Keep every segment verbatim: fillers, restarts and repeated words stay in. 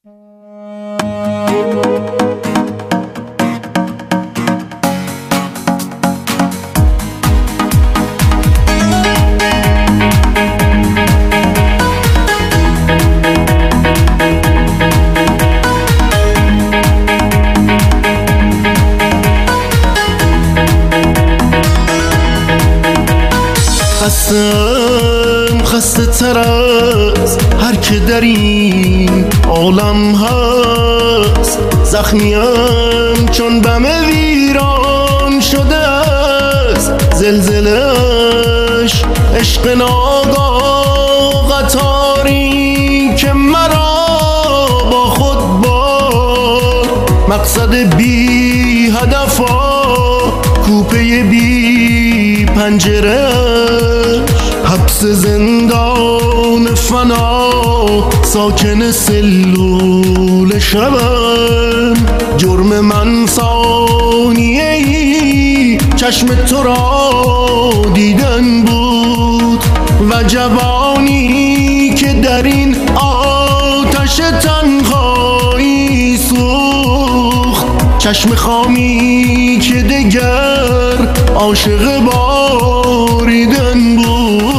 خستم خسته تر از هر که در این عالم هست، زخمیم چون بم ویران شده است. زلزلش عشق ناگاه قطاری که مرا با خود برد. مقصد بی هدفا کوپه بی پنجره، حبس زندان فنا ساکن سلول شبم. جرم من ثانیه ای چشم تو را دیدن بود و جوانی که در این آتش تنهایی سوخت. چشم خامی که دگر عاشق باریدن بود.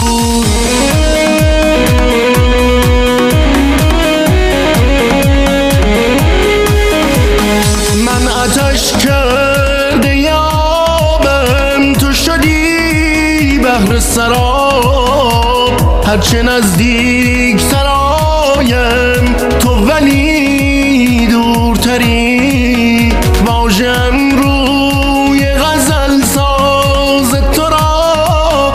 من آتش کرده یابم، تو شدی بحر سراب. هرچه نزدیک سرایم تو ولی دورتری. واژم روی غزل ساز تو را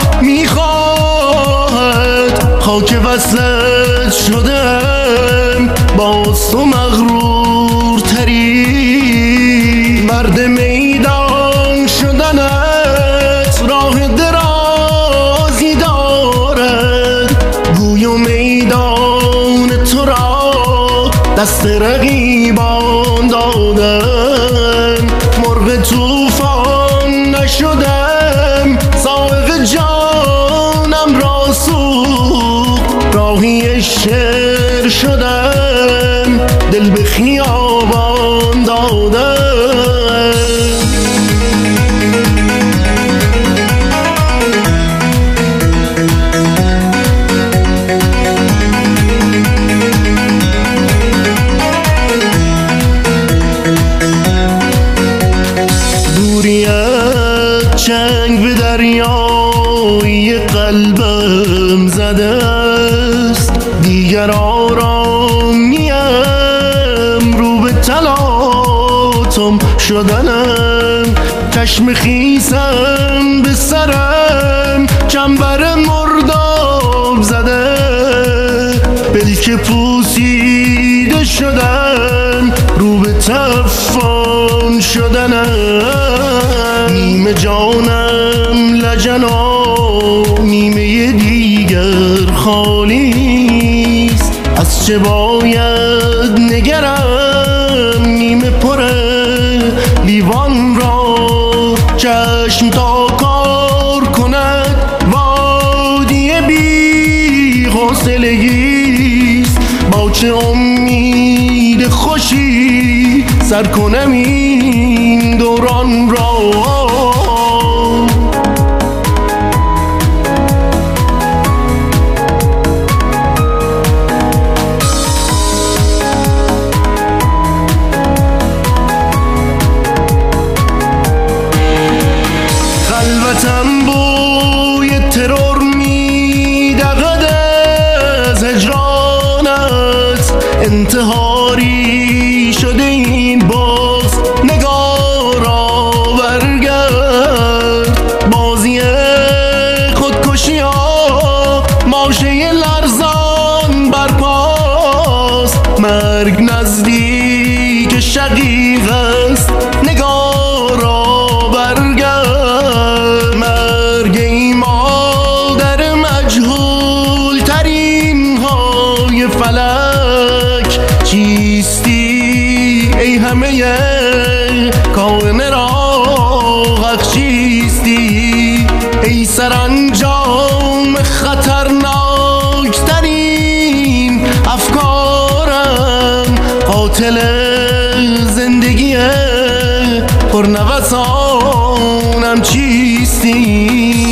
میخواهد. خاک وصلت شدم باز تو مغرورتری. مرد میدان شدنت راه درازی دارد. گوی و میدان تو را دست رقیبان دادن. مرغ طوفان نشدم، سائق جانم را سوخت. راهی شعر شدم، دل به خیابان دادم. دوریت چنگ به دریای قلبم زده است. دیگر آرام نیم، رو به تلاطم شدنم. چشم خیسم به سرم چنبر مرداب زده. بلکه پوسیده شدم، رو به تفان شدنم. نیمه جانم لجنا، نیمه دیگر خالی است. از چه باید نگرم نیمه پر لیوان را. چشم تا کار کند وادی بی حوصلگی است. با چه امید خوشی سر کنم این دوران را. خلوتم بوی ترور میدهد از هجرانت. انتحاری شده این باز، نگارا برگرد. بازی خودکشی ها ماشه لرزان برپاست. مرگ نزدیک شقیق است، نگارا برگرد. مرگ ای مادر مجهول ترین های فلک. چیستی ای همه کائنات را حق چیستی. ای سرانجام خطرناک ترین افکارم. قاتل زندگی پرنوسانم چیستی؟